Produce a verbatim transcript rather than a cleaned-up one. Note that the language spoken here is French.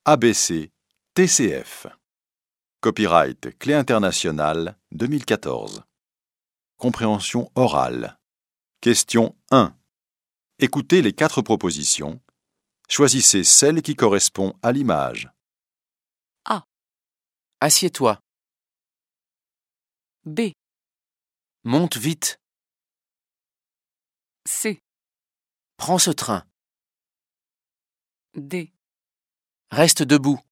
A B C, T C F. Copyright Clé internationale deux mille quatorze. Compréhension orale. Question un. Écoutez les quatre propositions. Choisissez celle qui correspond à l'image. A. Assieds-toi. B. Monte vite. C. Prends ce train. D. Reste debout.